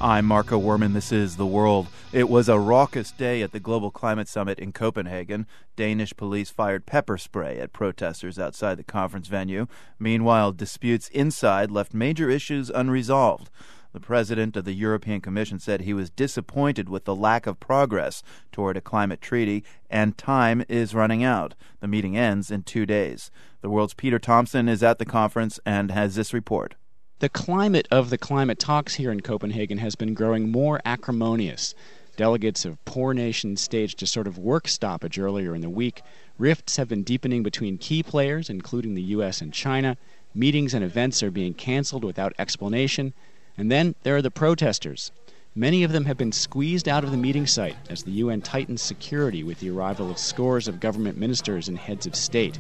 I'm Marco Werman. This is The World. It was a raucous day at the Global Climate Summit in Copenhagen. Danish police fired pepper spray at protesters outside the conference venue. Meanwhile, disputes inside left major issues unresolved. The president of the European Commission said he was disappointed with the lack of progress toward a climate treaty, and time is running out. The meeting ends in 2 days. The World's Peter Thompson is at the conference and has this report. The climate of the climate talks here in Copenhagen has been growing more acrimonious. Delegates of poor nations staged a sort of work stoppage earlier in the week. Rifts have been deepening between key players, including the U.S. and China. Meetings and events are being canceled without explanation. And then there are the protesters. Many of them have been squeezed out of the meeting site as the UN tightens security with the arrival of scores of government ministers and heads of state.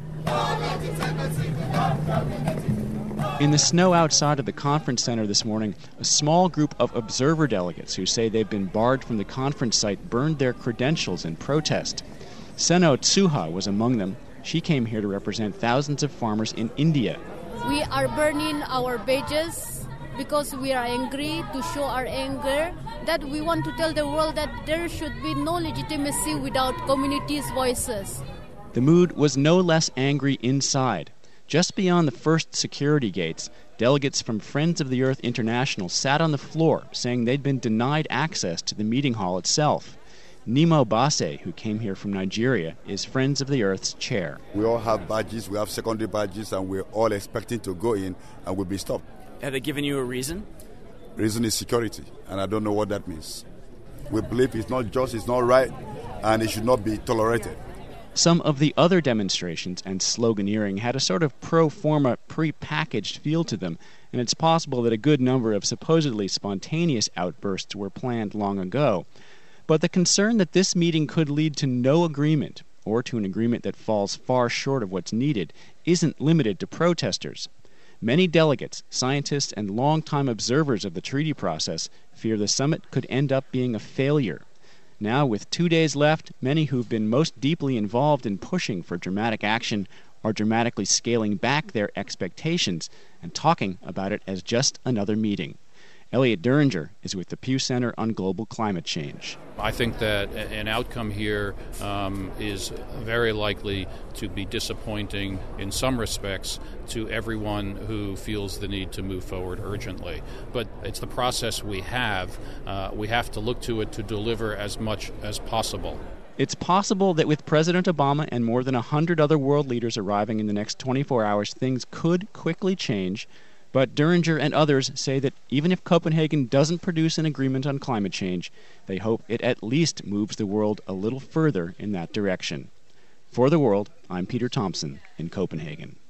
In the snow outside of the conference center this morning, a small group of observer delegates who say they've been barred from the conference site burned their credentials in protest. Seno Tsuha was among them. She came here to represent thousands of farmers in India. We are burning our badges because we are angry, to show our anger, that we want to tell the world that there should be no legitimacy without communities' voices. The mood was no less angry inside. Just beyond the first security gates, delegates from Friends of the Earth International sat on the floor, saying they'd been denied access to the meeting hall itself. Nemo Basse, who came here from Nigeria, is Friends of the Earth's chair. We all have badges, we have secondary badges, and we're all expecting to go in and we'll be stopped. Have they given you a reason? Reason is security, and I don't know what that means. We believe it's not just, it's not right, and it should not be tolerated. Some of the other demonstrations and sloganeering had a sort of pro forma, pre-packaged feel to them, and it's possible that a good number of supposedly spontaneous outbursts were planned long ago. But the concern that this meeting could lead to no agreement, or to an agreement that falls far short of what's needed, isn't limited to protesters. Many delegates, scientists, and longtime observers of the treaty process fear the summit could end up being a failure. Now, with 2 days left, many who've been most deeply involved in pushing for dramatic action are dramatically scaling back their expectations and talking about it as just another meeting. Elliot Duringer is with the Pew Center on Global Climate Change. I think that an outcome here is very likely to be disappointing in some respects to everyone who feels the need to move forward urgently. But it's the process we have. We have to look to it to deliver as much as possible. It's possible that with President Obama and more than 100 other world leaders arriving in the next 24 hours, things could quickly change. But Duringer and others say that even if Copenhagen doesn't produce an agreement on climate change, they hope it at least moves the world a little further in that direction. For The World, I'm Peter Thompson in Copenhagen.